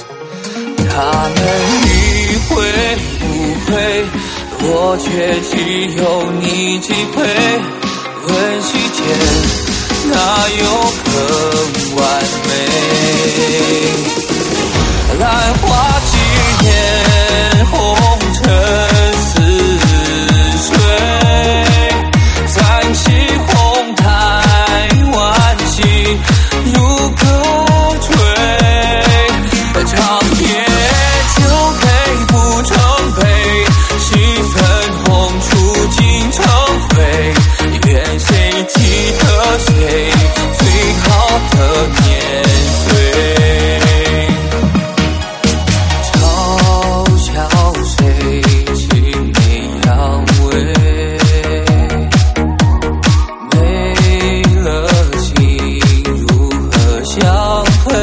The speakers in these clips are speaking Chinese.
他们迂回不会，我却只有你支配。问世间哪有更完美？兰花之年，红尘似水，三尺红台万喜如歌吹。长夜就配不成配，十分红出尽成灰。愿谁记得谁最好的年岁？嘲笑谁魑魅扬威？没了心如何相会？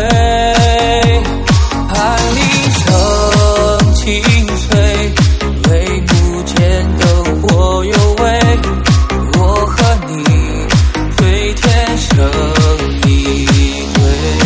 盼铃声清脆，唯不见灯火有味。我和你对天生一对，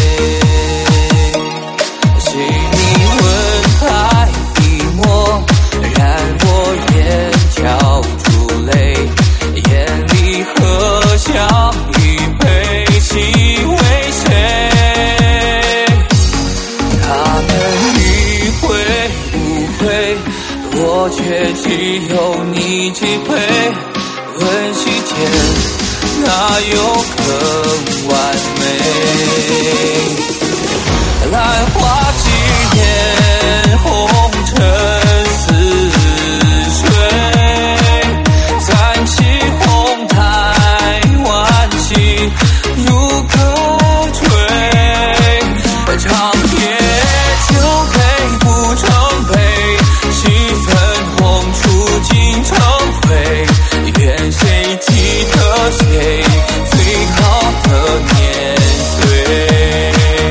是你吻开一抹，染我眼角珠泪，眼里荷香与悲喜为谁？他们迂回不会，我却只有你支配。问世间哪有更完美？兰花之年，红尘似水，三尺红台万喜如歌吹。长夜就配不成配，十分红出尽成灰。愿谁记得谁最好的年岁？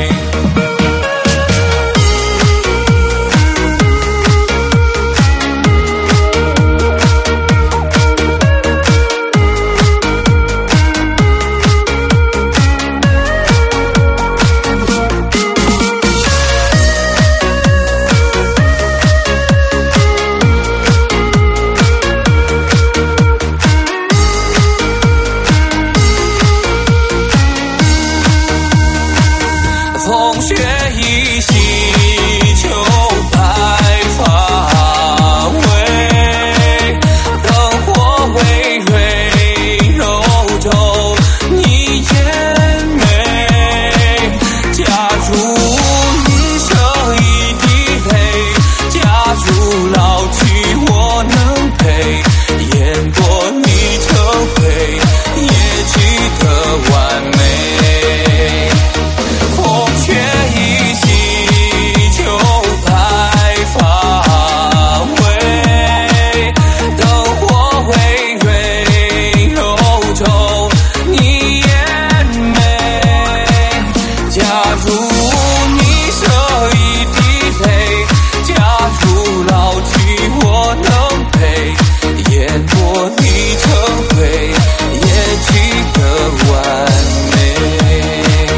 风雪依稀，秋白发尾，灯火微微柔皱你眼眉。假如你舍一滴泪，假如老去我能陪，烟波你成灰，也值得完美。风雪依稀，秋白发尾，灯火微微柔皱你眼眉。假如你舍一滴泪，假如老去我能陪，烟波你成灰，也值得完美。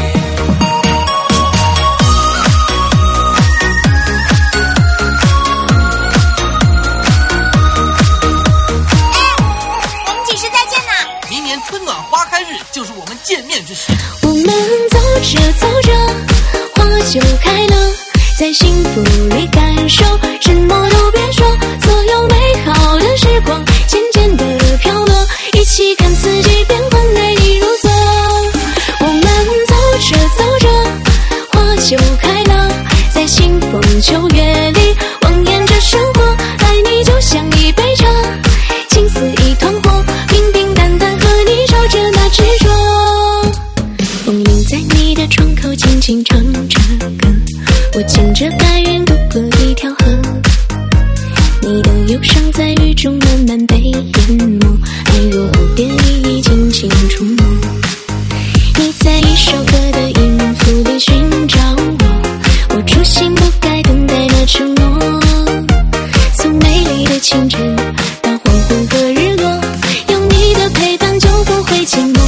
春暖花开日就是我们见面之时。 我们走着走着，花就开了，在幸福里感受，什么都别说，所有美好的时光渐渐地飘落，一起看四季变换，美丽如昨。我们走着走着，花就开了，在清风秋月里望眼着生活，爱你就像一杯茶，情似一团火，平平淡淡和你说着那执着。风铃在你的窗口轻轻唱着歌，我牵着白云渡过一条河，你的忧伤在雨中慢慢被淹没，爱若别离已经清楚。你在一首歌的音符里寻找我，我初心不该等待那承诺。从美丽的清晨到黄昏和日落，有你的陪伴就不会寂寞。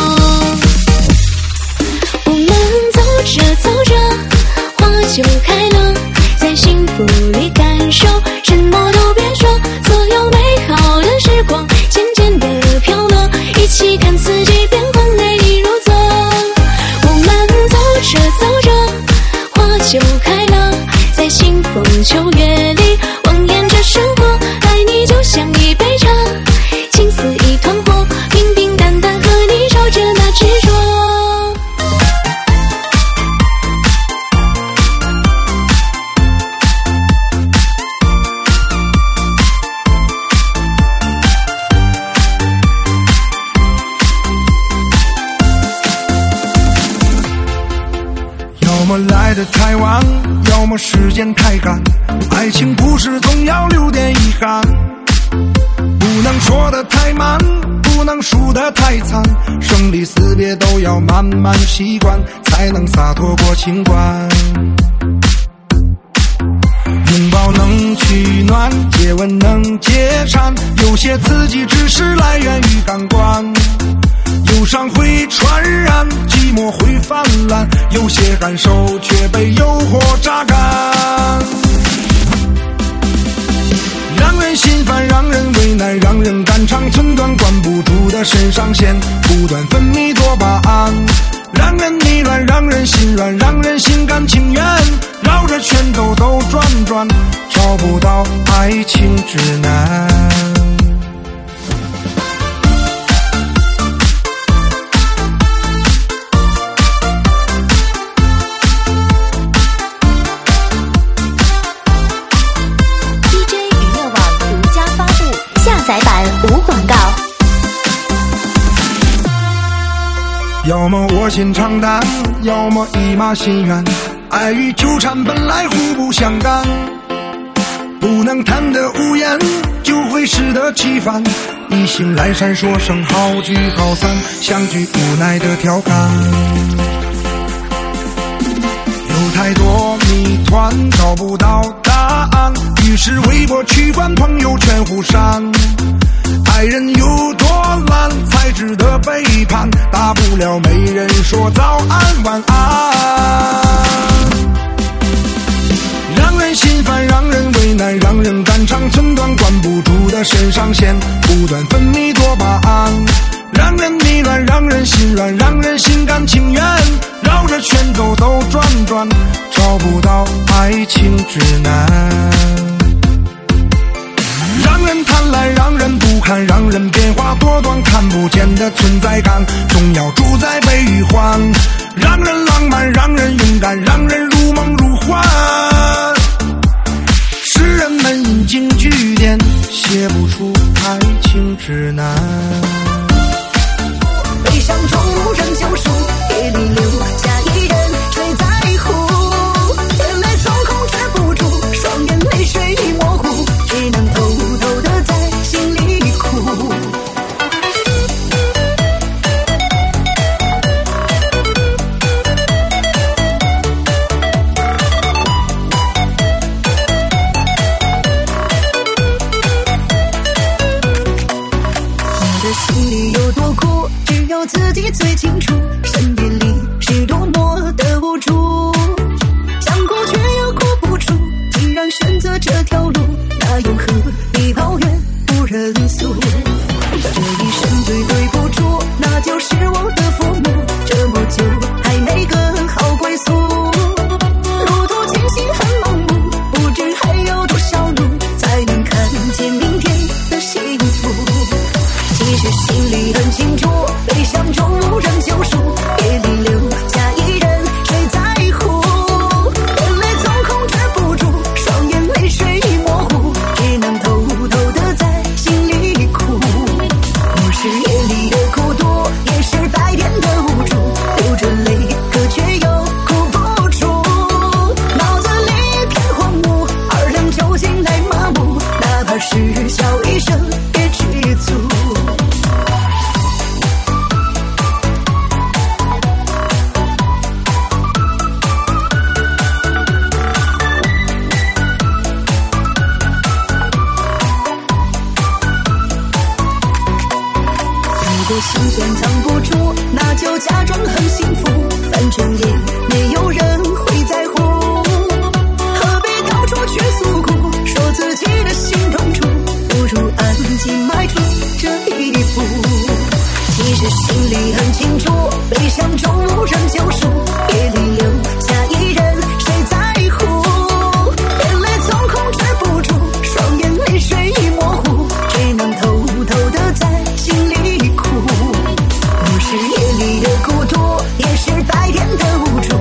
我们走着走着，花就开了， 么来得太晚，要么时间太赶，爱情故事总要留点遗憾。不能说得太慢，不能输得太惨，生离死别都要慢慢习惯，才能洒脱过情关。拥抱能取暖，接吻能解馋，有些刺激只是来源于感官。忧伤会传染，寂寞会泛滥，有些感受却被诱惑榨干。让人心烦，让人为难，让人肝肠寸断，管不住的肾上腺不断分泌多巴胺，让人迷乱，让人心软，让人心甘情愿，绕着圈兜兜转转，找不到爱情指南。 载版无广告。 要么卧薪尝胆，要么一马心愿，爱与纠缠本来互不相干，不能谈得无言，就会适得其反，一醒来闪说声好聚好散，相聚无奈的调侃。有太多谜团找不到答案，于是微博取关，朋友圈互删。爱人有多懒才值得背叛，大不了没人说早安晚安。让人心烦，让人为难，让人肝肠寸断，管不住的肾上腺不断分泌多巴胺，让人迷乱，让人心软，让人心甘情愿，绕着圈兜兜转转，找不到爱情指南。让人贪婪，让人不堪，让人变化多端，看不见的存在感总要主宰悲与欢，让人浪漫，让人勇敢，让人如梦如幻。诗人们引经据典，写不出爱情指南。 悲伤中无人救赎，夜里留下一人，谁在乎？眼泪总控制不住，双眼泪水已模糊，只能偷偷的在心里哭。你的心里有多苦，只有自己最清楚，身边里是多么的无助，想哭却又哭不出，既然选择这条路，那又何必抱怨不认输？这一生最对不住，那就是我的父母，这么久还没个好归宿，路途前行很盲目，不知还有多少路才能看见明天的幸福。其实心里很清楚，悲伤中无人救赎，夜里留下一人，谁在乎？眼泪总控制不住，双眼泪水已模糊，只能偷偷的在心里哭。不是夜里的孤独，也是白天的无助，流着泪可却又哭不出，脑子里一片荒芜，二两酒精来麻木，哪怕是笑一声也知足。如果心酸藏不住，那就假装很幸福，反正也没有人会在乎，何必到处去诉苦，说自己的心痛处，不如安静迈出这一步。其实心里很清楚，悲伤中无人救赎，夜里留下一人，谁在乎？眼泪总控制不住，双眼泪水已模糊，只能偷偷的在心里哭。不是夜里的孤独，也是白天的无助，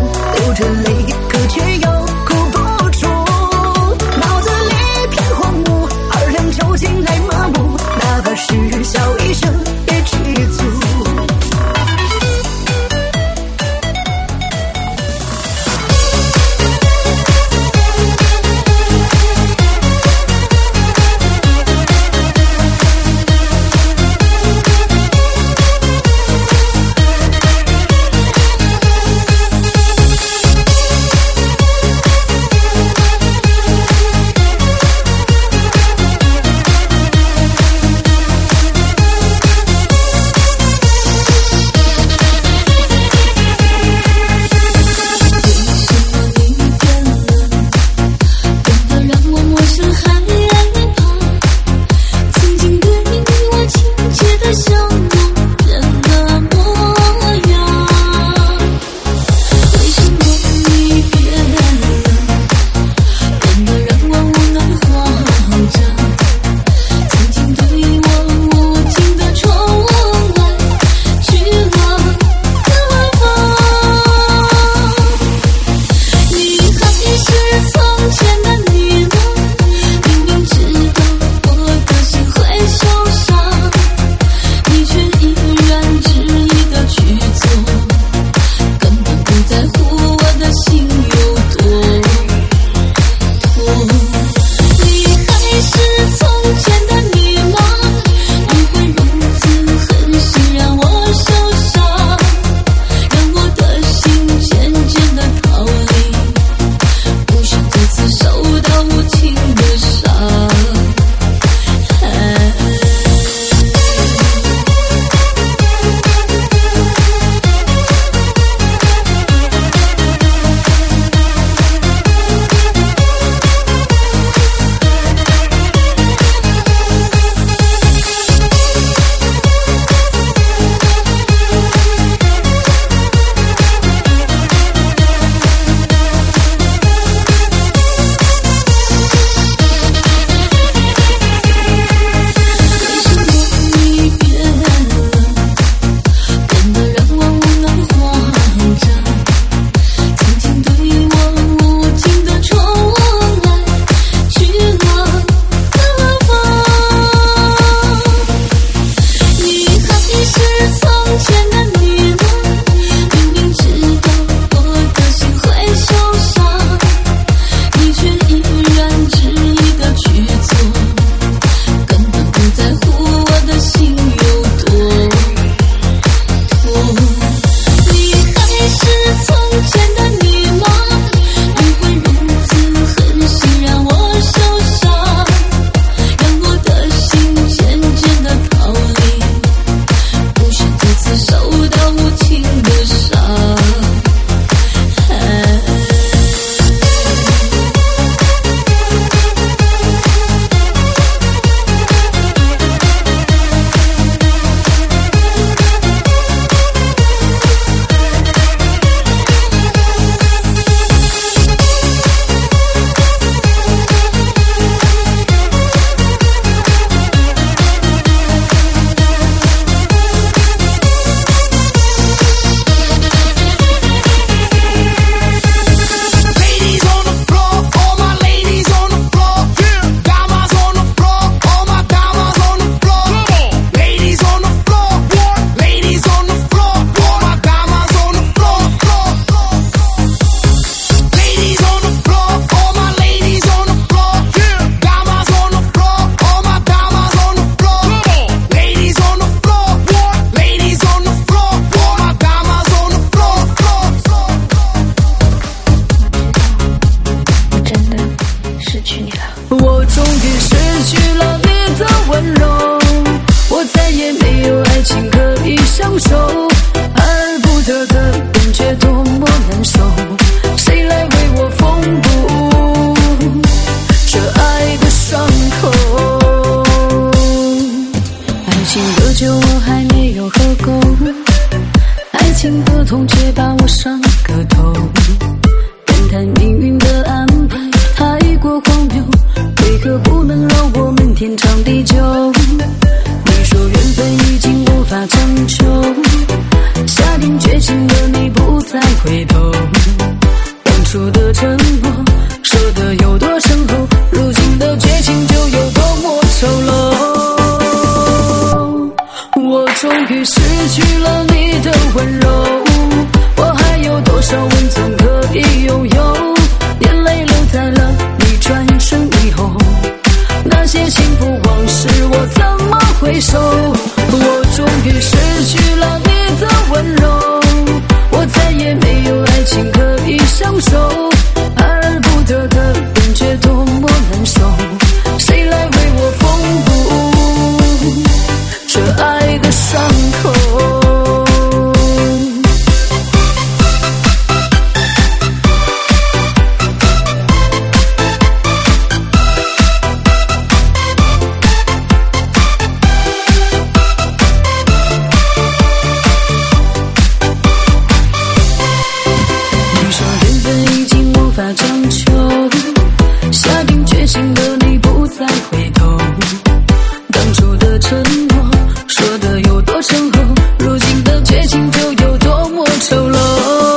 法强求，下定决心的你不再回头，当初的承诺说的有多深厚，如今的绝情就有多么丑陋。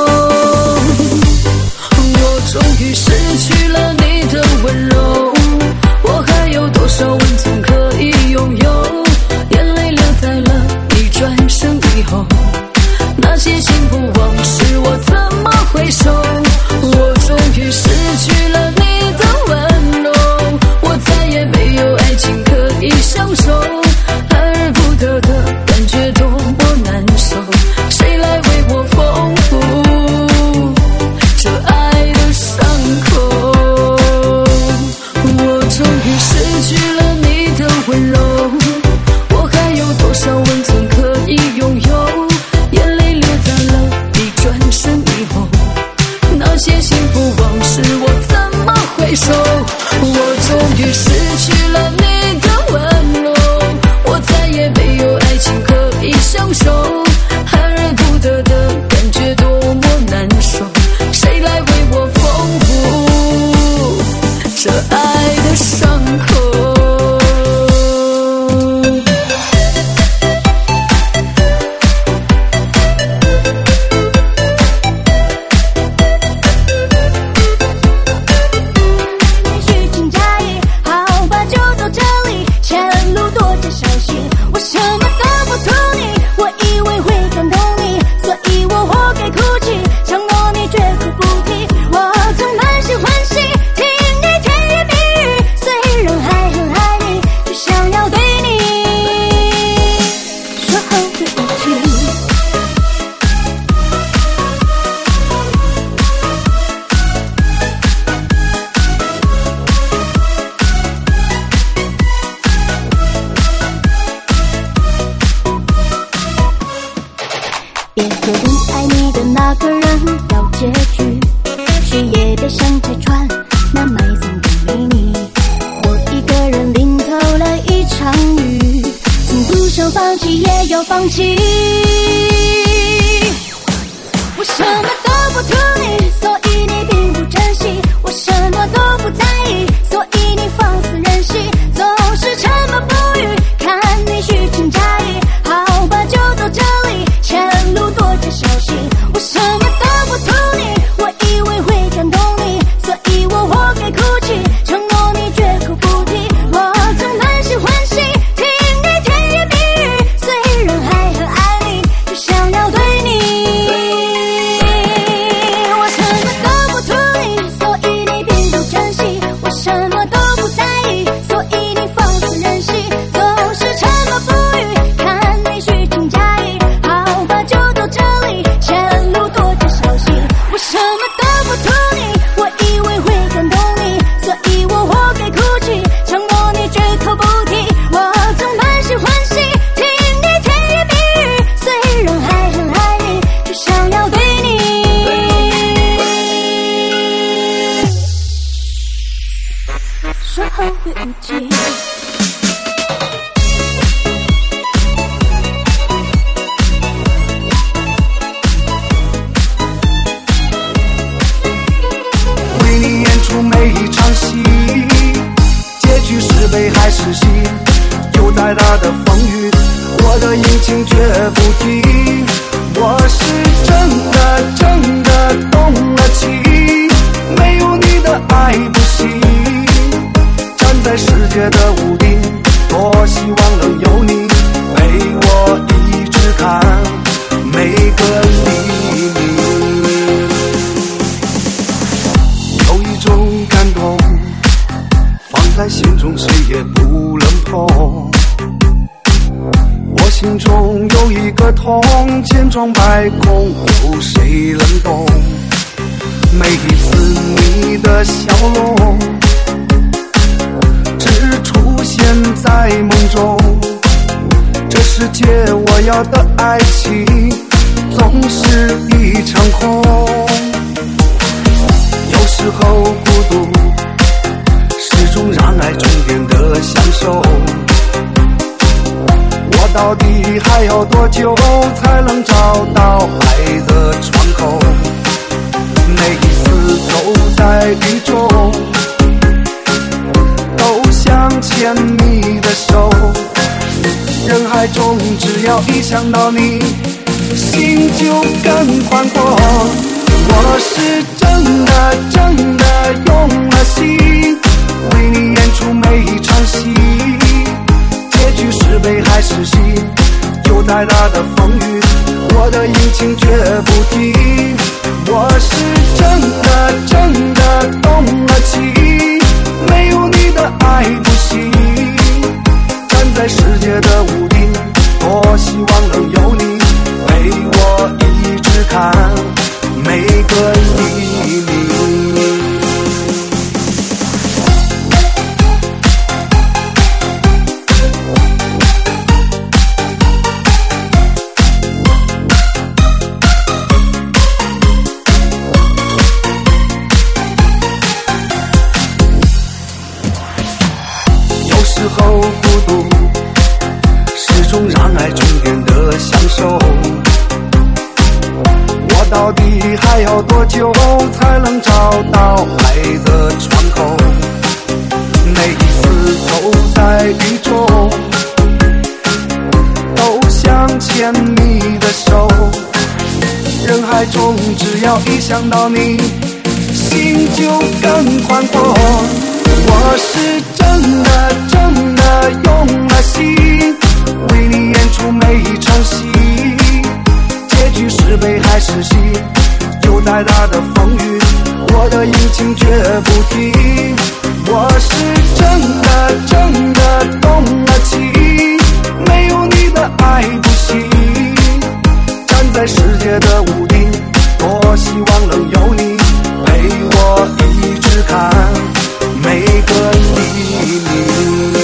我终于失去了你的温柔，我还有多少温存可以拥有，眼泪流在了你转身以后，那些幸福往事我怎么回首？我终于失去了你的温柔，我再也没有爱情可以享受，爱而不得的感觉多么难受，谁来为我丰富这爱的伤口？我终于失去了你的温柔，我还有多少温存可以拥有，眼泪流在了你转身以后，那些幸福往事我怎么回首？我终于失去了你的温柔，我再也没有爱情可以享受，爱而不得的感觉多么难受，谁来为我丰富这爱的伤口？ 别和更爱你的那个人聊结局，谁也别想拆穿那埋葬的秘密。我一个人淋透了一场雨，从不想放弃也要放弃。我什么都不图你，所以你并不珍惜；我什么都不在意，所以你放肆任性，总是沉默不语，看你虚情假意。好吧，就到这里，前路多加小心。我什么都不图你，我以为会感动你，所以我活该哭泣，承诺你绝口不提。我曾满心欢喜听你甜言蜜语，虽然还很爱你，却想要对你。我什么都不图你，所以你并不珍惜；我什么都不在意，所以你放肆任性，总是沉默不语，看你虚情假意。好吧，就到这里，前路多加小心。我什么都不图你，我以为会感动你，所以我活该哭泣，承诺你绝口不提。我曾满心欢喜听你甜言蜜语，虽然还很爱你，却想要对你。说后会无期。 为你演出每一场戏，结局是悲还是喜？就再大的风雨，我的阴晴绝不提。我是真的动了情，没有你的爱不行。站在世界的屋顶，多希望能有你陪我一直看每个黎明。有一种感动，放在心中谁也不能碰。我心中有一个痛，千疮百孔，有谁能懂？每一次你的笑容，只出现在梦中。这世界我要的爱情，总是一场空。有时候孤独是种让爱充电的享受。我到底还要多久才能找到爱的窗口？每一次都在在雨中，都想牵你的手。人海中，只要一想到你，心就更宽阔。我是真的用了心，为你演出每一场戏。结局是悲还是喜，有再大的风雨，我的引擎绝不停。我是真的动了情，没有你的爱不行。站在世界的屋顶，多希望能有你陪我一直看每个黎明。有时候孤独是种让爱充电的享受，我到底还要多久才能找到爱的窗口？每一次走在雨中，都想牵你的手。人海中，只要一想到你，心就更宽阔。我是真的用了心，为你演出每一场戏。结局是悲还是喜，有再大的风雨，我的引擎绝不停。我是真的动了情，没有你的爱不行。站在世界的屋顶，多希望能有你陪我一直看每个黎明。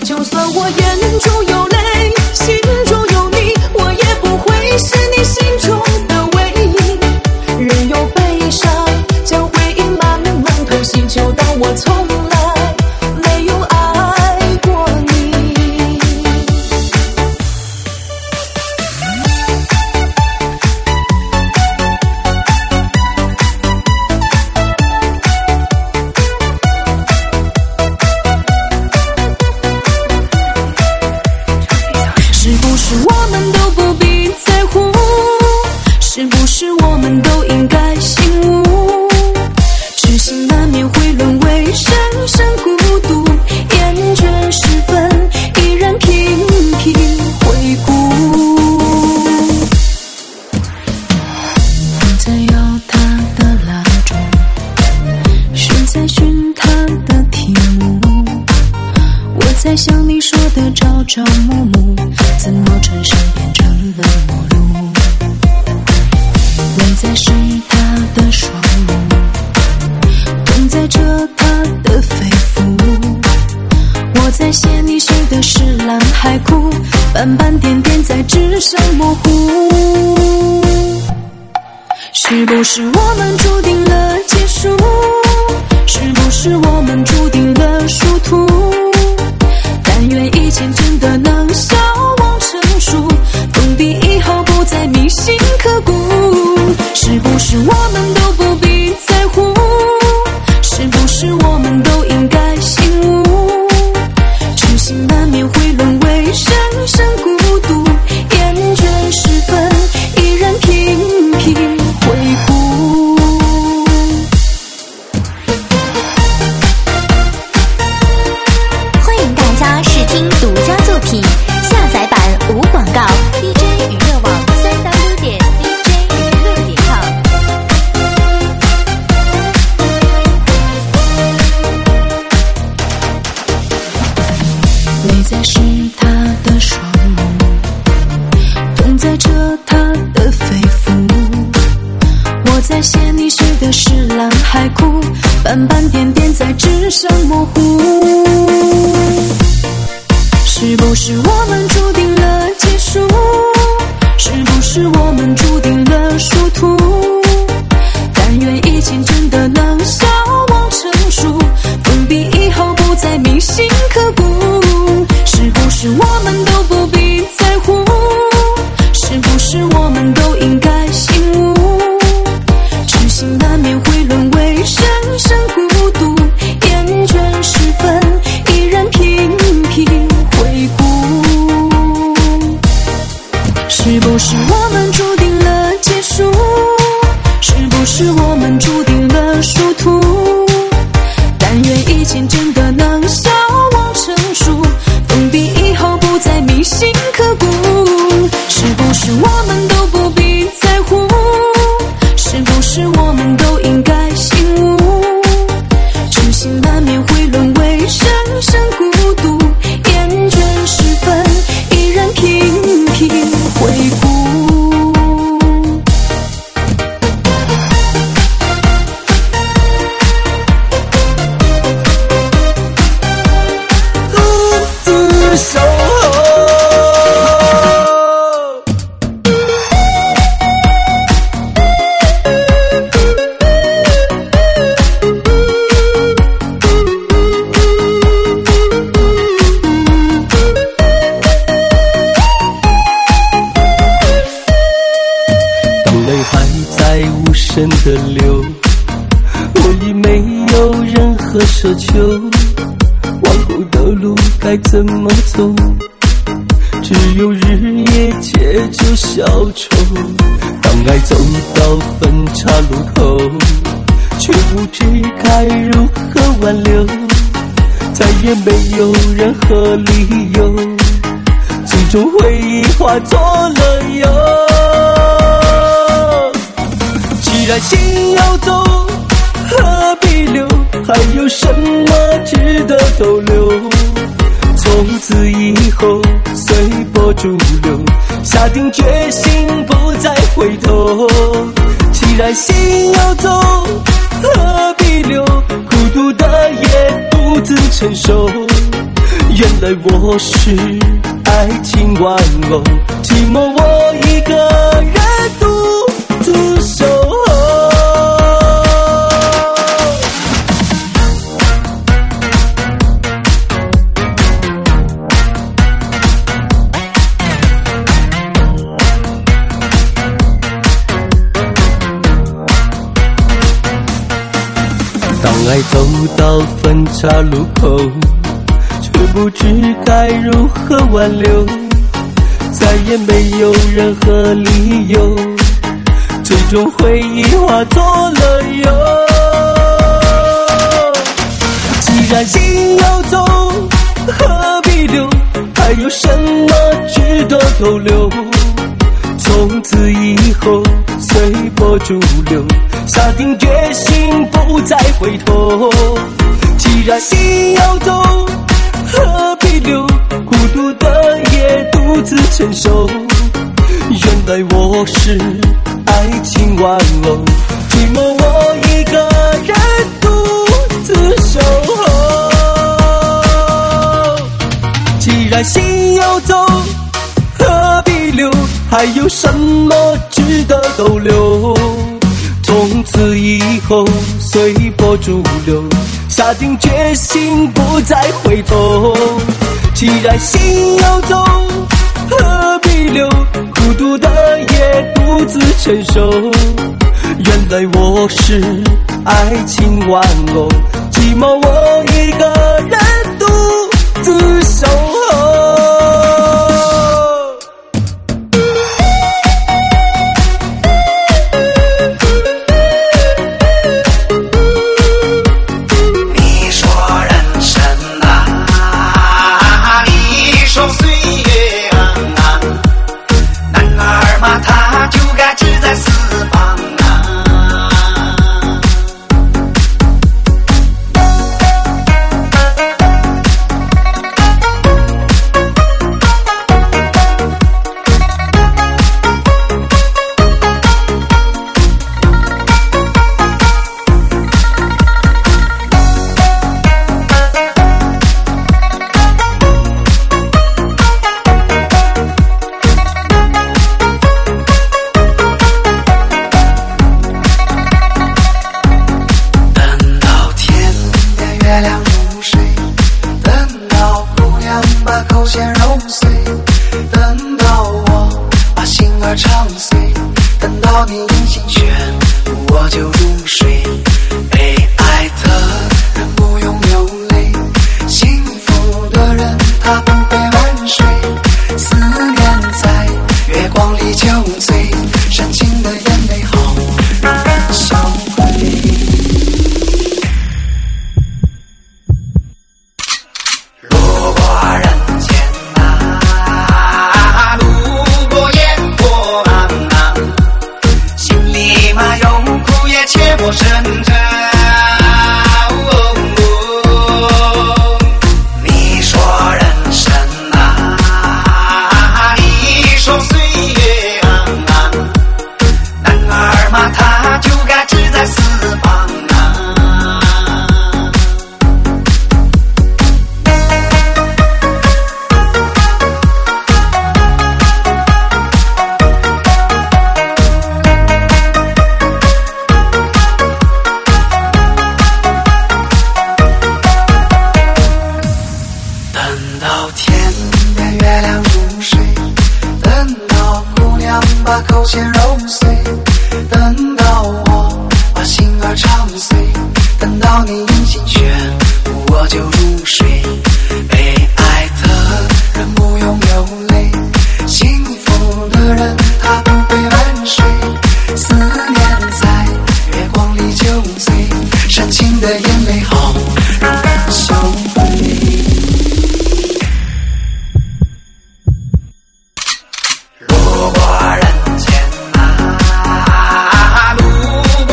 就算我眼中有泪，心中有你，我也不会是你心中的唯一。任由悲伤将回忆慢慢吞噬，就当我从来没有爱过你。是不是我们都不必在乎？是不是我们都应该醒悟？痴心难免会沦为深深孤独，厌倦时分，依然频频回顾。我在摇它的蜡烛，是在寻它的题目。我在想你说的朝朝暮暮，怎么转身变成了陌路？我在试他的双目，痛在遮他的肺腑。我在写你写的诗蓝海枯，斑斑点点在纸上模糊。是不是我们注定了结束？是不是我们注定了殊途？但愿一切真的能消亡成熟，封闭以后不再铭心刻骨。是不是我们都不必在乎？是不是我们都应该醒悟？痴心难免会沦为深深孤独，厌倦时分，依然频频回顾。 欢迎大家试听独家作品，下载版无广告。DJ 娱乐网3w.dj娱乐.com。泪在湿他的双目，痛在遮他的肺腑。我在写你写的诗蓝海枯，斑斑点点在纸上模糊。是不是我们注定了结束？是不是我们注定了殊途？但愿一切真的能消亡成熟，封闭以后不再铭心刻骨。是不是我们都不必在乎？是不是我们都应该醒悟？痴心难免会沦为深深孤独，厌倦时分，依然频频回顾。是不是我们注定了结束？是不是我们注定了殊途？但愿一切真的能消亡成熟，封闭以后不再铭心刻骨。是不是我们都不必在乎？是不是我们都应该醒悟？痴心难免会沦为深深孤独，厌倦时分，依然频频回顾。 的流，我已没有任何奢求，往后的路该怎么走？只有日夜借酒消愁。当爱走到分岔路口，却不知该如何挽留，再也没有任何理由，最终回忆化作了忧。既然心要走，何必留？还有什么值得逗留？从此以后随波逐流，下定决心不再回头。既然心要走，何必留？孤独的夜独自承受， 原来我是爱情玩偶，寂寞我一个人独自守候。当爱走到分岔路口，却不知该如何挽留，再也没有任何理由，最终回忆化作了忧。既然心要走，何必留？还有什么值得逗留？从此以后随波逐流，下定决心不再回头。既然心要走，何必留？孤独的夜独自承受。原来我是爱情玩偶，寂寞我一个人独自守候。既然心要走，何必留？还有什么值得逗留？从此以后随波逐流，下定决心不再回头。既然心要走，何必留？孤独的夜独自承受。原来我是爱情玩偶，寂寞我一个人独自守候。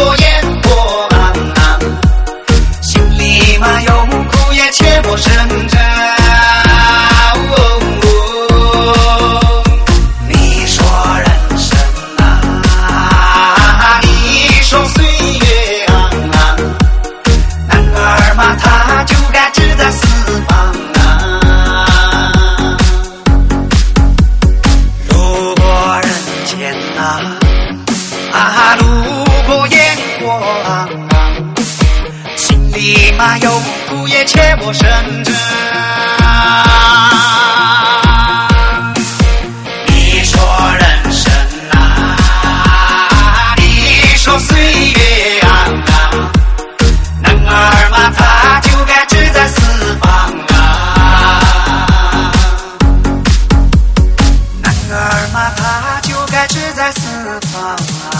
切莫生切莫生争。你说人生啊，你说岁月啊，男儿嘛他就该志在四方啊，男儿嘛他就该志在四方啊。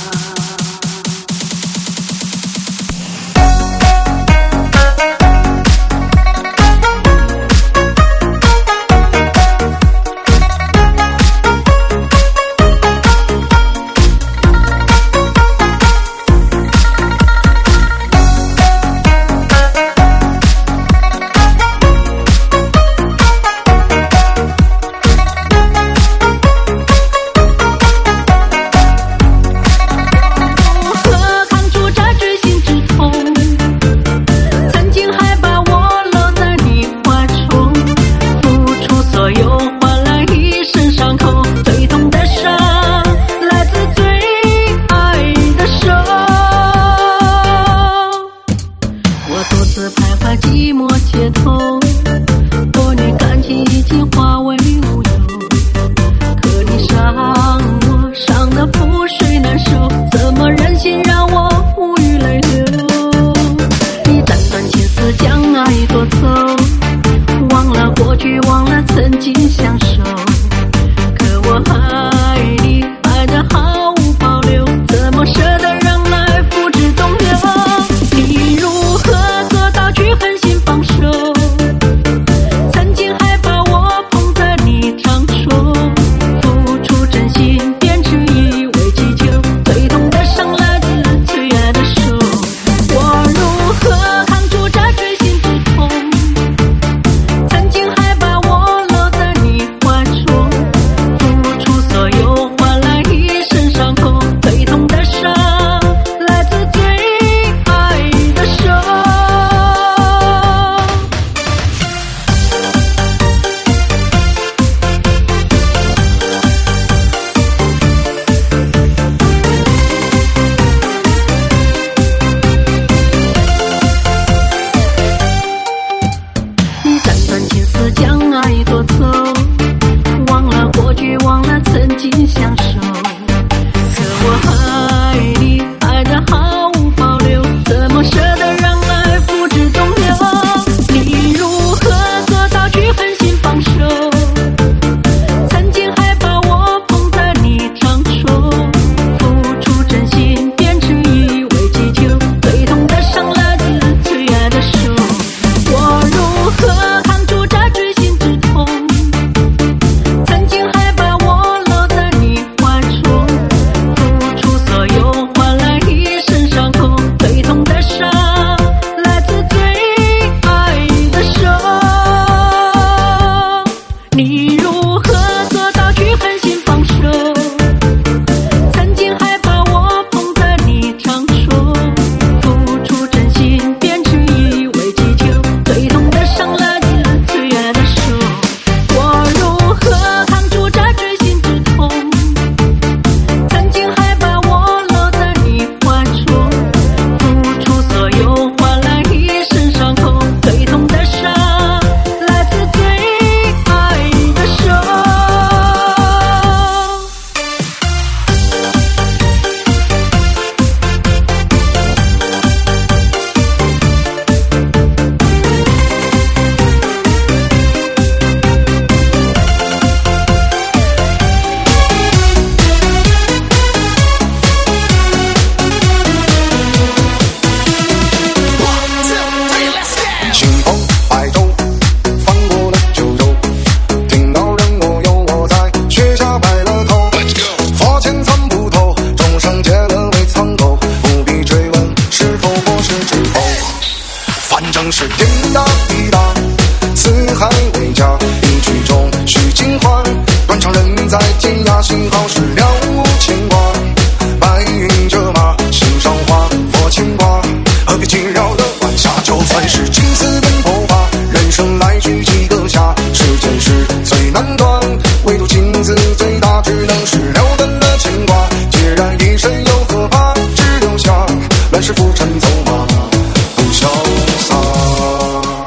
是天大地大，四海为家，一曲中须尽欢。断肠人在天涯，幸好是了无牵挂。白云折马，心上花，佛牵挂。何必计较了晚霞？就算是青丝奔头发，人生来去几个夏。世间事最难断，唯独情字最大，只能是了断了牵挂。既然一生有何怕？只留下乱世浮沉走马，不潇洒。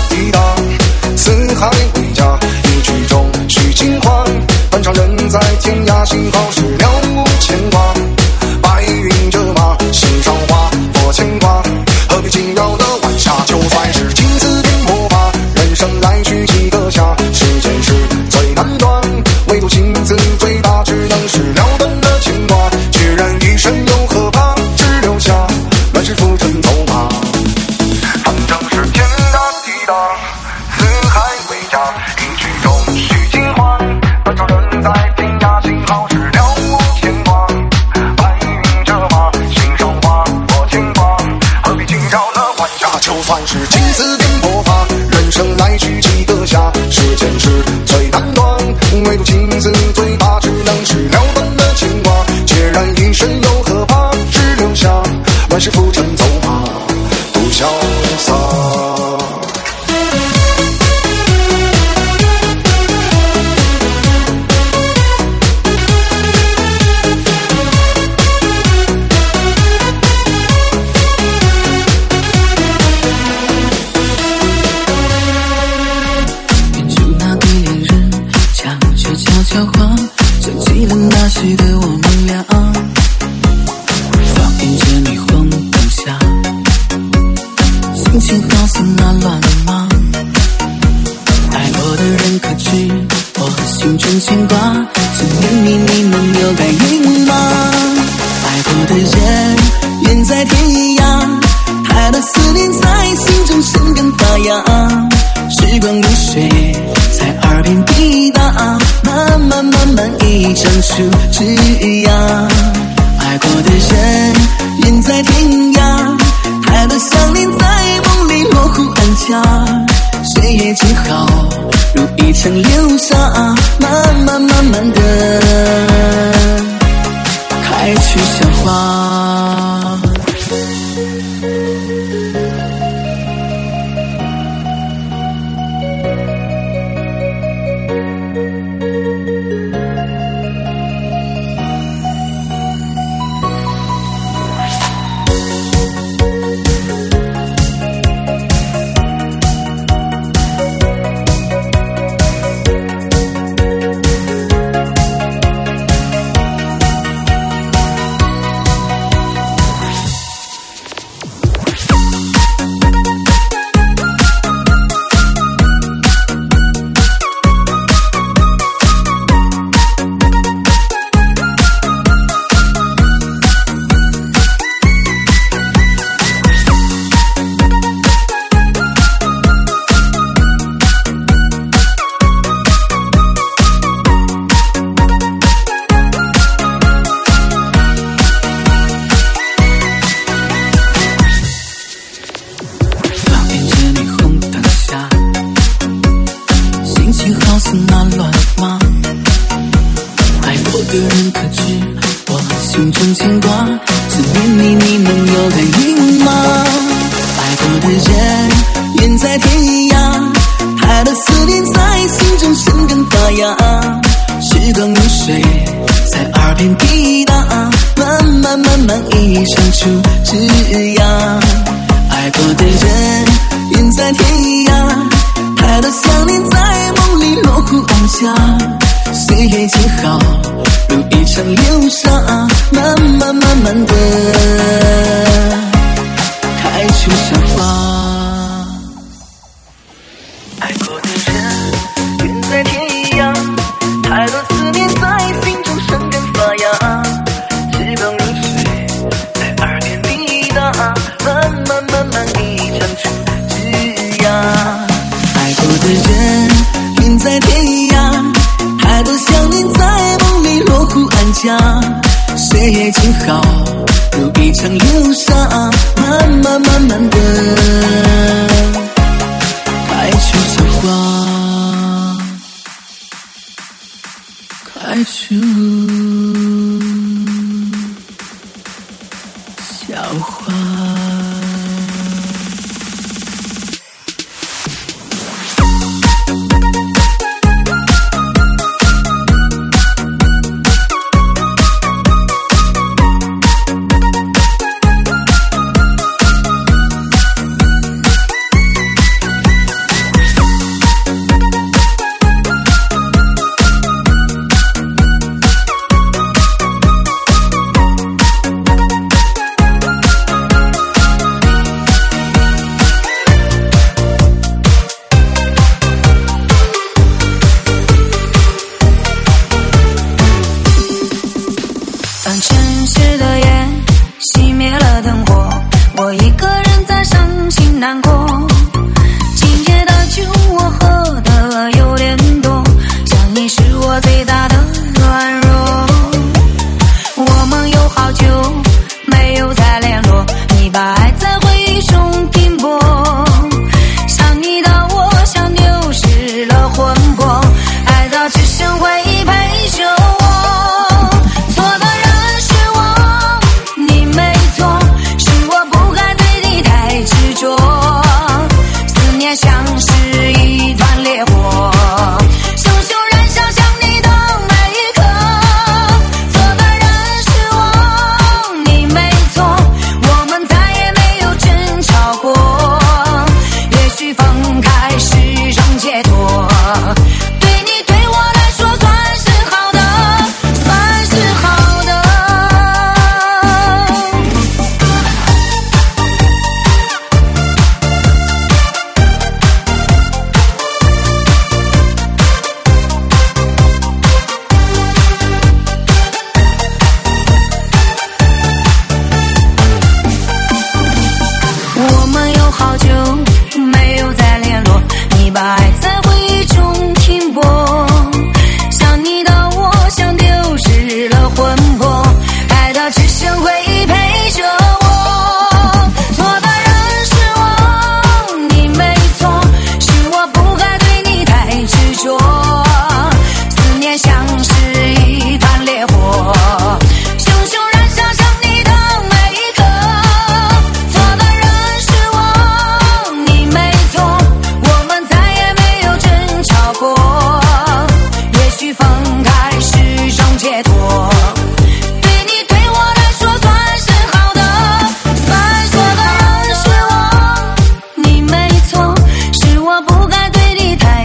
滴答，四海为家，一曲终须尽欢。半场人在天涯，幸好是了无牵挂。白云遮马，心上花，我牵挂。何必紧要的晚霞？就算是金字变魔法，人生来去几个夏。时间是最难断，唯独情字最大，只能是了断的牵挂。决然一生又何怕？只留下乱世浮沉走马。反正是天大地大，四海为家，一曲终须尽欢。半场人在天涯，幸好是了无牵挂。白云遮马，心上花，我牵挂。何必计较那晚霞？就算是金字变魔法，人生来去几个夏。时间是最难断，唯独情字最大，只能是了断的牵挂。孑然一身又何怕？只留下乱世浮沉走马，不潇洒。 悄话想起了那时的我们俩，放映着霓虹灯下，心情好似那乱了吗？爱过的人可知我心中牵挂？想念你能有感应吗？爱过的人远在天涯，他的思念在心中生根发芽。时光如水在耳边滴答，慢慢慢慢已长出枝桠。爱过的人远在天涯，他的想念在梦里落户安家。岁月静好如一场流沙，慢慢慢慢的开出小花。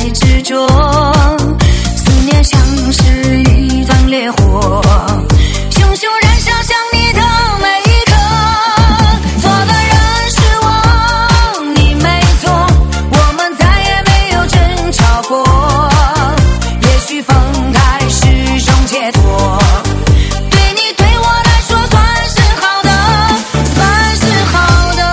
执着，思念像是一团烈火，熊熊燃烧想你的每一刻。错的人是我，你没错，我们再也没有争吵过。也许分开是种解脱，对你对我来说算是好的，算是好的。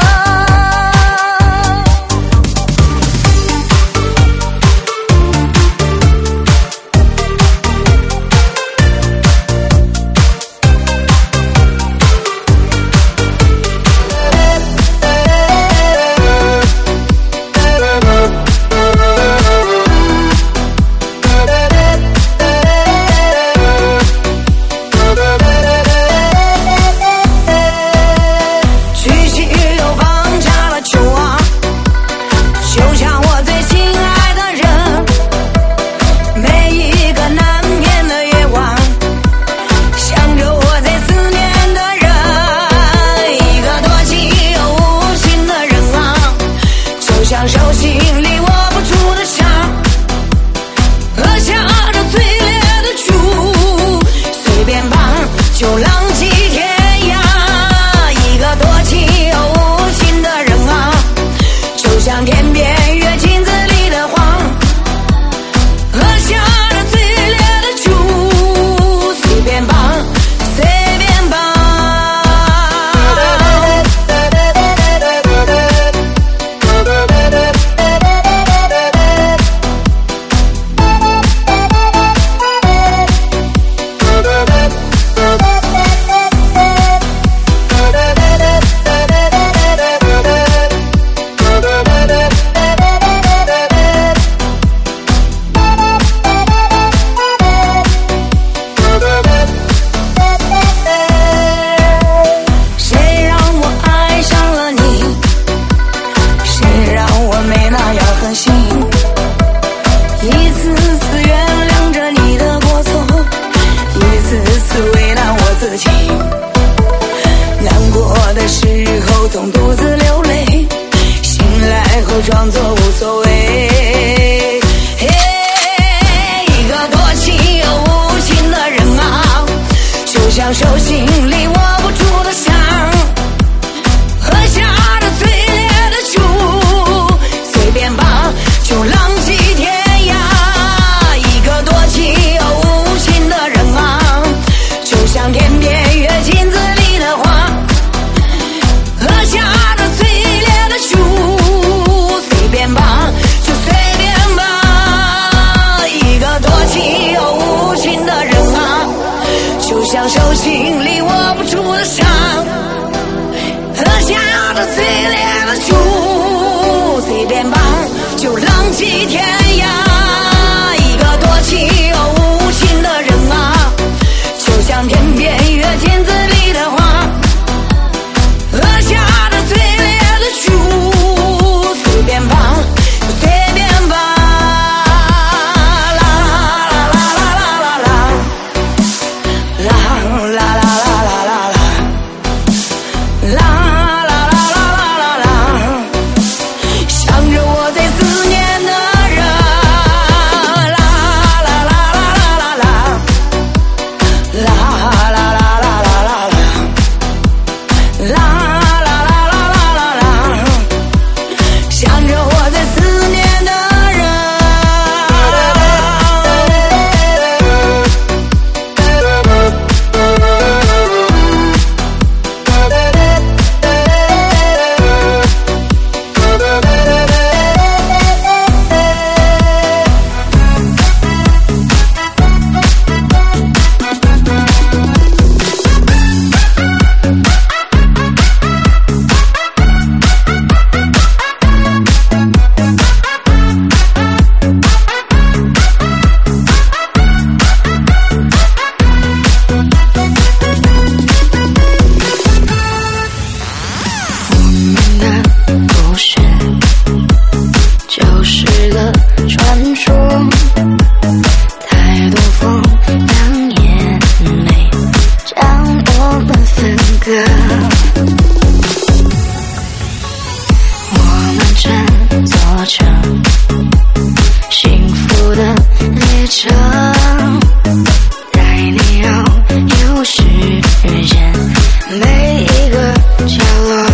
车，带你绕有时间每一个角落，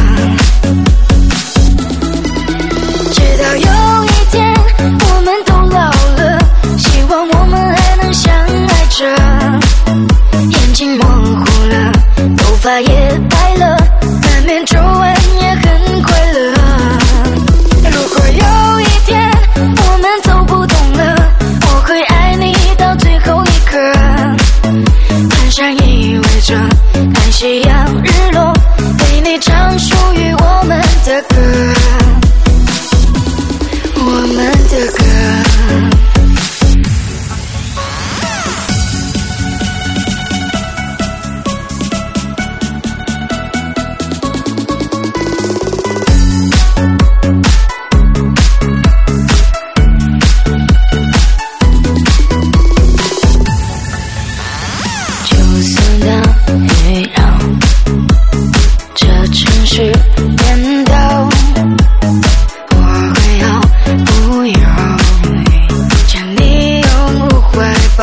直到有一天我们都老了，希望我们还能相爱着，眼睛模糊了，头发也白了，难免皱纹也很快乐。如果有一天我们走不动了，我会爱你到最后一刻，攀山依偎着看夕阳日落，为你唱属于我们的歌，我们的歌。变到我会毫不犹豫将你拥入怀抱，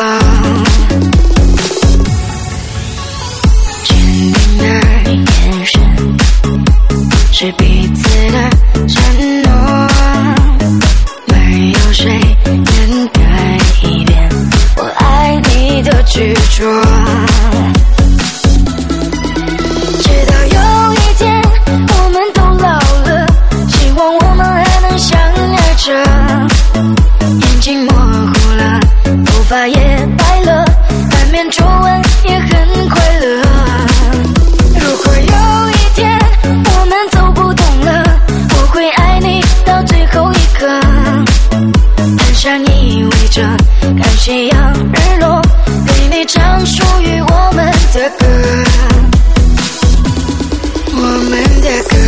坚定的眼神是彼此的承诺，没有谁能改变我爱你的执着。眼睛模糊了，头发也白了，难免皱纹也很快乐。如果有一天我们走不动了，我会爱你到最后一刻，攀山依偎着看夕阳日落，为你唱属于我们的歌，我们的歌。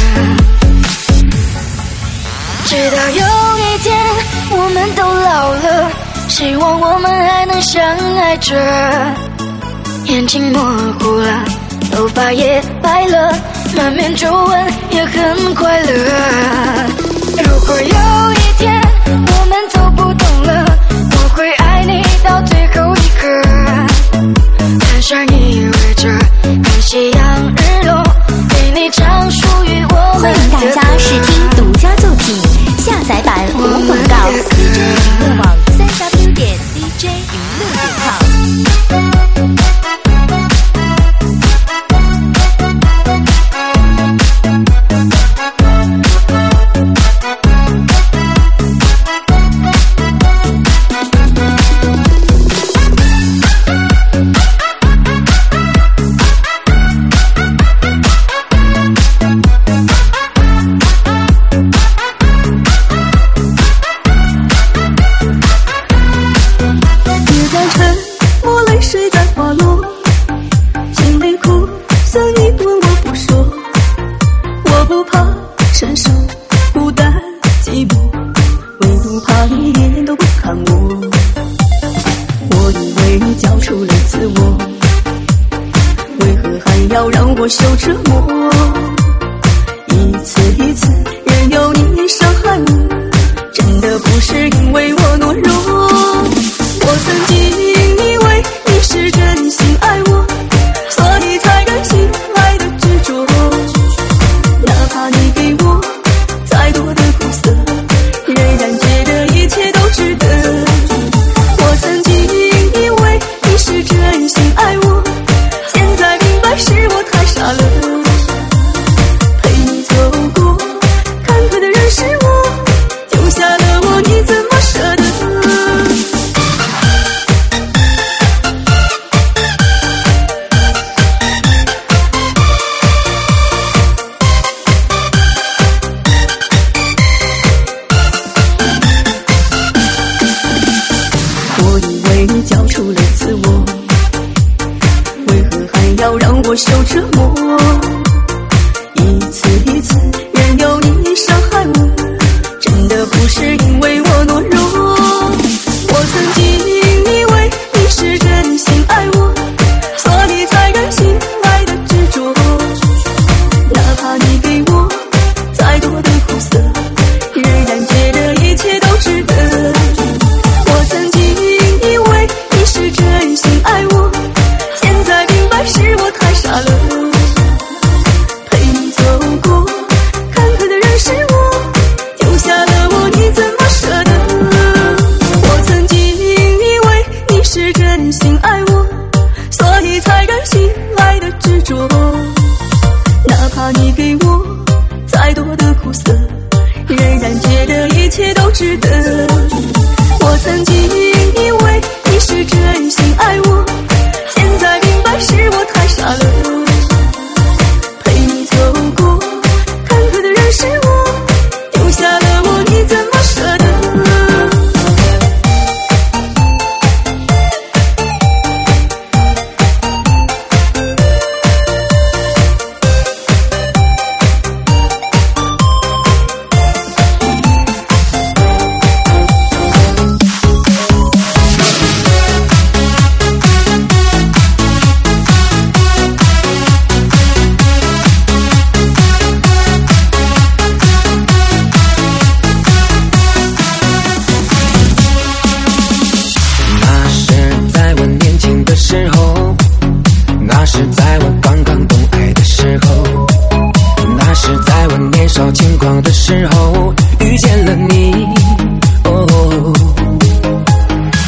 直到有一天我们都老了，希望我们还能相爱着，眼睛模糊了，头发也白了，满面皱纹也很快乐。如果有一天我们走不动了，我会爱你到最后一刻，攀山依偎着看夕阳日落，为你唱属于我们的歌。 欢迎大家试听独家作品下载版无广告 DJ 娱乐网3w.dj娱乐.com。 我受折磨，一次一次任由你伤害我，真的不是因为我懦弱。我曾经以为你是真心爱我，所以才甘心爱的执着，哪怕你给我再多的苦涩，仍然觉得一切都值得。我曾经以为你是真心爱我，现在明白是我太傻了，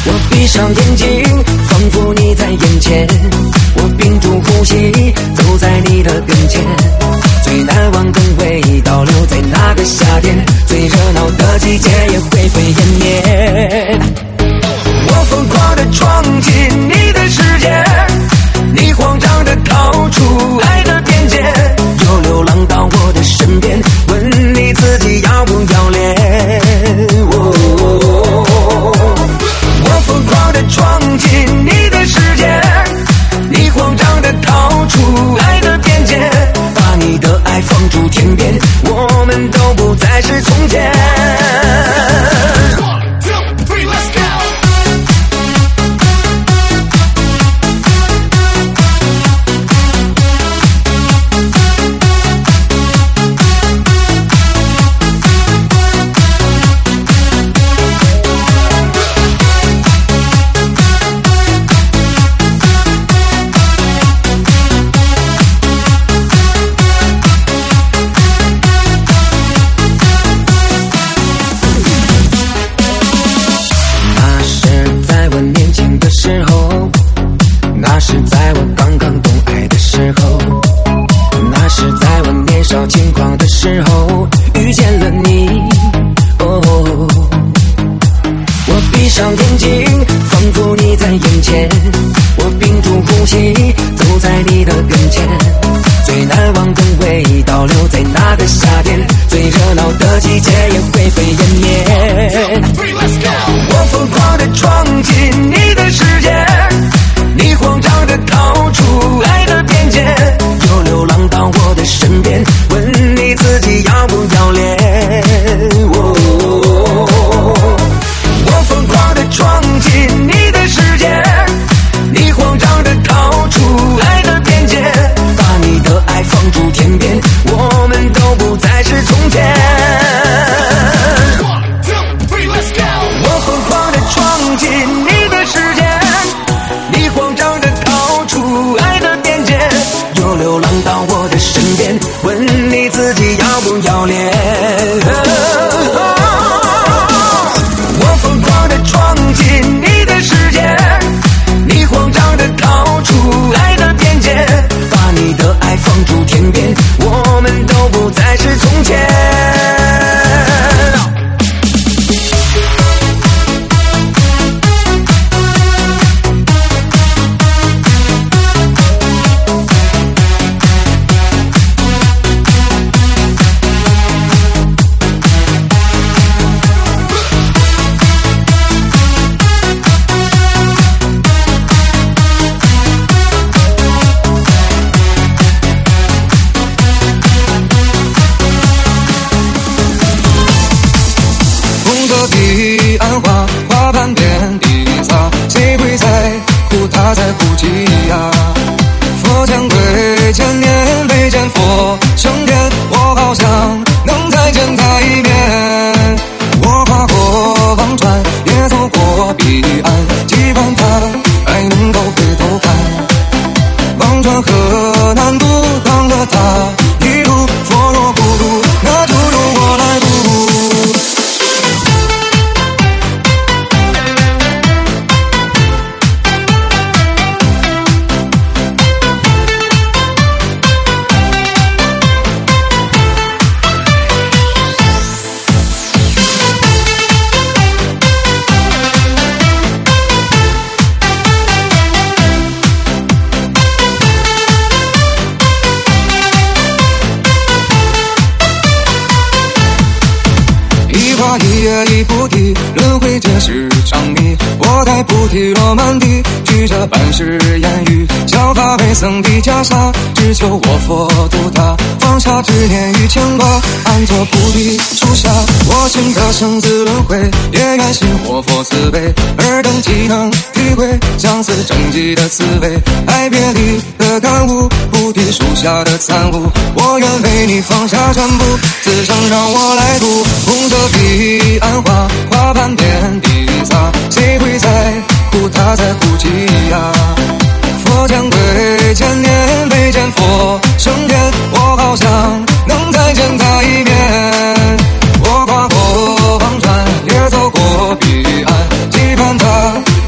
我闭上眼睛，仿佛你在眼前，我屏住呼吸，走在你的跟前。最难忘的味道留在那个夏天，最热闹的季节也灰飞烟灭。我疯狂地闯进你的世界，你慌张地逃出爱的边界，又流浪到我的身边，问你自己要不要脸。我疯狂地闯进你的世界，你慌张地逃出爱的边界，把你的爱放逐天边，我们都不再是从前。那是在我刚刚懂爱的时候，那是在我年少轻狂的时候，遇见了你。我闭上眼睛，仿佛你在眼前，我屏住呼吸，走在你的跟前。最难忘的味道留在那个夏天，最热闹的季节也灰飞烟灭。我疯狂地闯进你的世界，你慌张地逃出爱的边界，又流浪到我的身边，问你自己要不要脸。我疯狂地闯进你的世界，你慌张地逃出爱的边界，把你的爱放逐天边，我们都不再是从前。我疯狂地闯进你的世界，你慌张地逃出爱的边界，又流浪到我的身边，问你自己要不要脸。我疯狂地闯进你的世界，你慌张地逃出爱的边界，把你的爱放逐天边，我们都不再是从前。 彼岸花，花瓣遍地撒，谁会在乎他在呼吸呀？佛将归，千年未见佛升天，我好想能再见他一面。我跨过忘川，也走过彼岸，期盼他还能够回头看。忘川河南渡，当了他一路佛若孤独，那就由我来渡。一叶一菩提，轮回皆是长谜。我在菩提落满地，举着半世言语，效法为僧的袈裟，只求我佛度他，放下执念与牵挂，安坐菩提树下。我寻得生死轮回，也愿信我佛慈悲，尔等岂能体会相思成疾的滋味？爱别离的感悟，菩提树下的参悟，我愿为你放下全部，此生让我来渡。红色彼岸花，花瓣遍地撒，谁会在乎他在呼吸呀？佛将归，千年未见佛升天，我好想能再见他一面。我跨过忘川，也走过彼岸，期盼他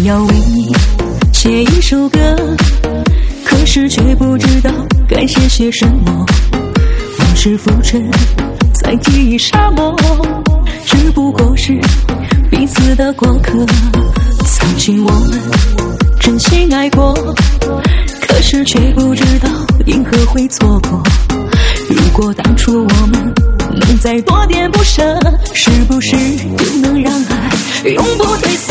要为你写一首歌，可是却不知道该写些什么。往事浮沉在记忆沙漠，只不过是彼此的过客。曾经我们真心爱过，可是却不知道因何会错过。如果当初我们能再多点不舍，是不是就能让爱永不褪色？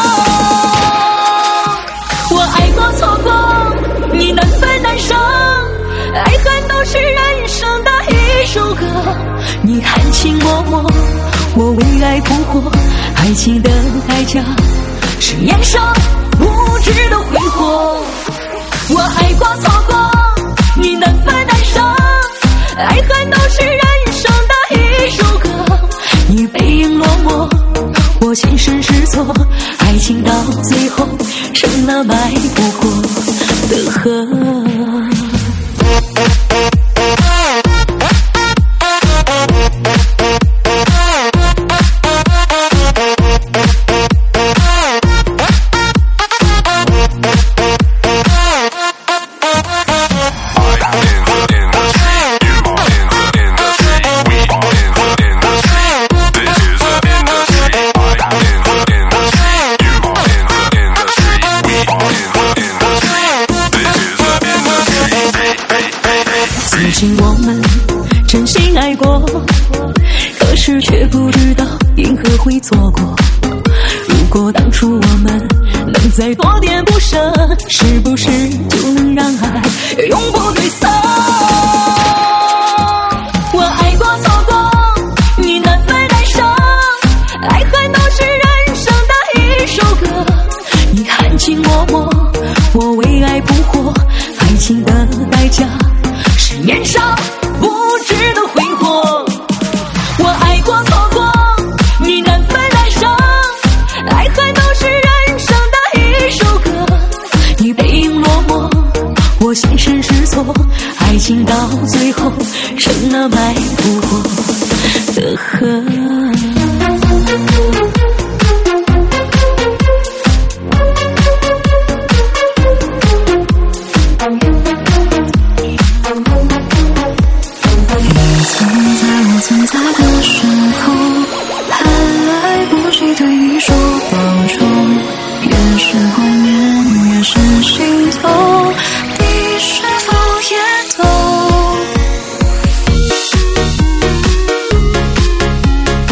我爱过错过，你难分难舍，爱恨都是人生的一首歌。你含情脉脉，我为爱扑火，爱情的代价是年少无知的挥霍。我爱过错过，你难分难舍，爱恨都是人生的一首歌。你背影落寞，我心神失措，爱情到最后成了迈不过的河。曾经我们真心爱过，可是却不知道因何会错过。如果当初我们能再多点不舍，是不是就能让爱永不褪色？我爱过错过，你难分难舍，爱恨都是人生的一首歌。你含情脉脉，我为爱扑火，爱情的代价是年少无知的挥霍。我爱过错过，你难分难舍，爱恨都是人生的一首歌。你背影落寞，我心神失措，爱情到最后成了迈不过的河。 存在的时候，还来不及对你说保重，越是怀念越是心痛，你是否也懂？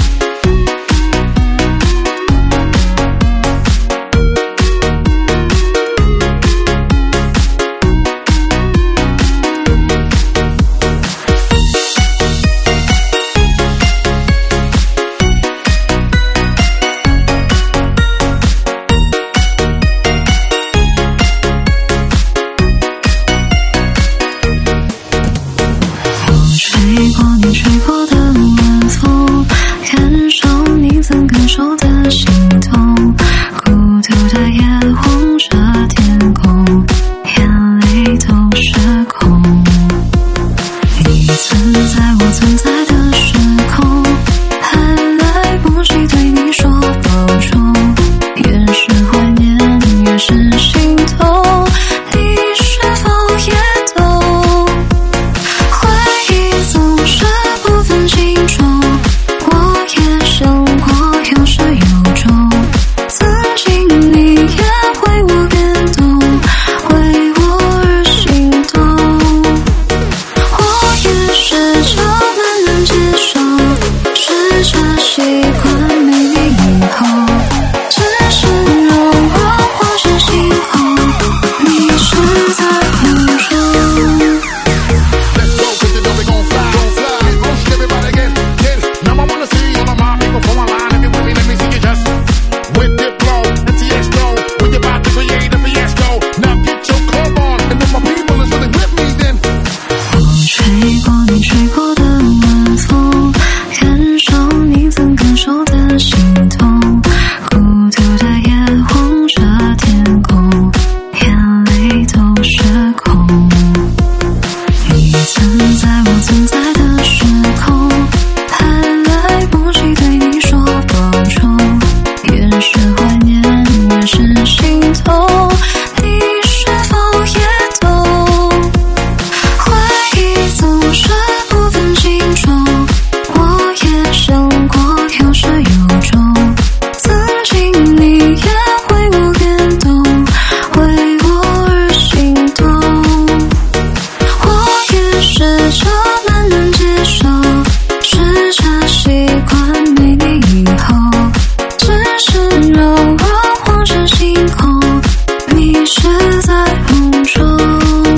头，你是否也懂？回忆总是不分轻重，我也想过有始有终。曾经你也为我感动，为我而心动。我也试着慢慢接受，试着习惯没你以后，只是偶尔恍神醒后，迷失在梦中。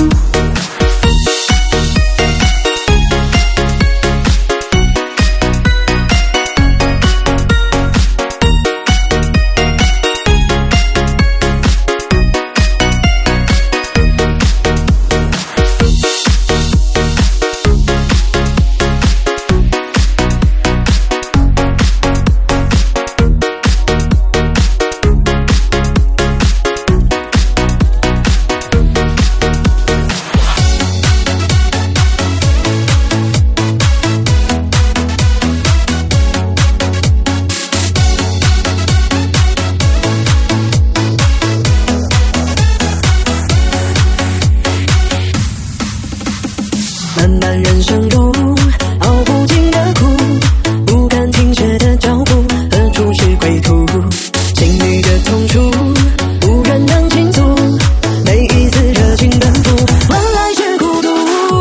漫漫人生路，熬不尽的苦，不敢停歇的脚步，何处是归途？心里的痛楚，无人能倾诉，每一次热情奔赴，换来却孤独。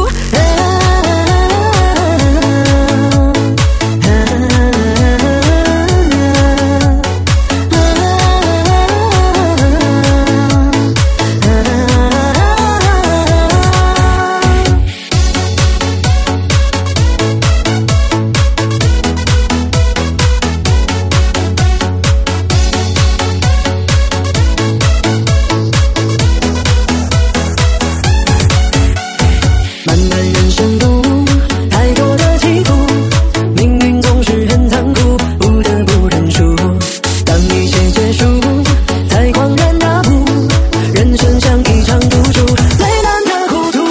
漫漫人生路，太多的起伏，命运总是很残酷，不得不认输。当一切结束，才恍然大悟，人生像一场赌注，最难的糊涂。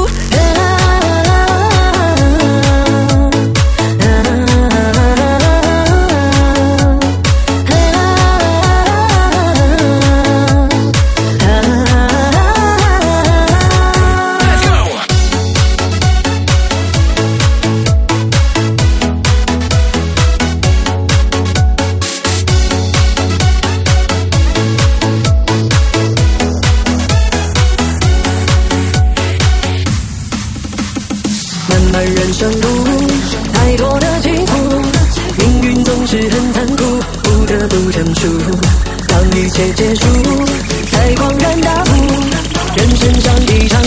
漫漫人生路，太多的起伏，命运总是很残酷，不得不认输。当一切结束，才恍然大悟，人生像一场